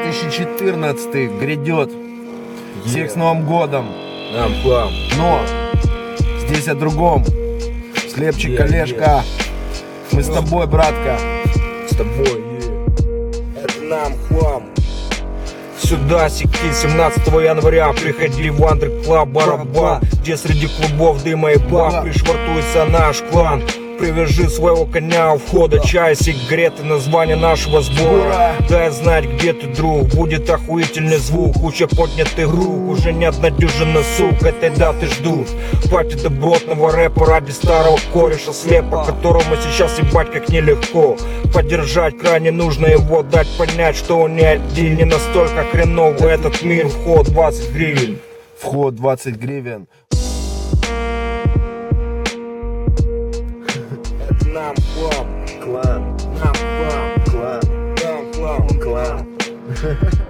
2014 грядет. Всех с Новым годом. Нам к вам. Но здесь о другом. Слепчик, Олежка. Мы с тобой, братка. С тобой, это нам к вам. Сюда, сики, 17 января приходи в Андерклаб Бараба, где среди клубов дыма и баб пришвартуется наш клан. Привяжи своего коня у входа, чай, сигареты, название нашего сбора. Дай знать, где ты, друг, будет охуительный звук, куча поднятых рук, уже не одна дюжина сук этой даты ждут. Пати добротного рэпа ради старого кореша слепа, которому сейчас ебать как нелегко. Поддержать крайне нужно его, дать понять, что он не один, не настолько хреновый этот мир. Вход 20 гривен. Вход 20 гривен. Нам клан, клан, нам клан, клан, нам клан, клан.